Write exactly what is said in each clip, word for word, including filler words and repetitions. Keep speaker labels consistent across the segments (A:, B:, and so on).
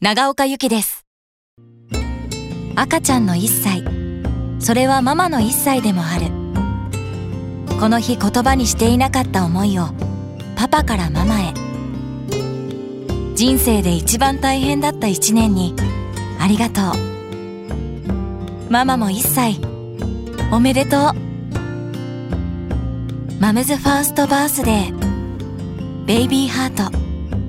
A: 長岡由紀です。赤ちゃんのいっさい、それはママのいっさいでもある。この日言葉にしていなかった思いをパパからママへ。人生で一番大変だった一年にありがとう。ママもいっさい、おめでとう。マムズファーストバースデー、ベイビーハート。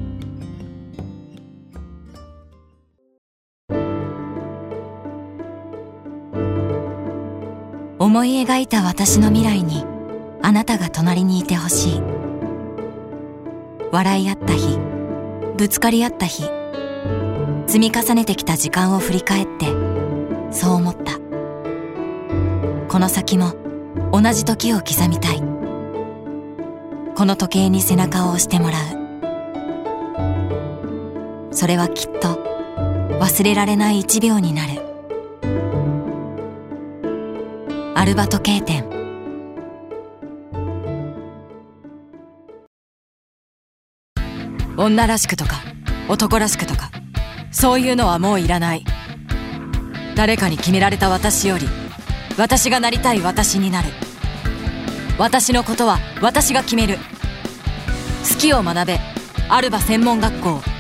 A: 思い描いた私の未来にあなたが隣にいてほしい。笑い合った日、ぶつかり合った日、積み重ねてきた時間を振り返ってそう思った。この先も同じ時を刻みたい。この時計に背中を押してもらう。それはきっと忘れられない一秒になる。アルバ時計店。女らしくとか男らしくとか、そういうのはもういらない。誰かに決められた私より、私がなりたい私になる。私のことは私が決める。好きを学べ、アルバ専門学校。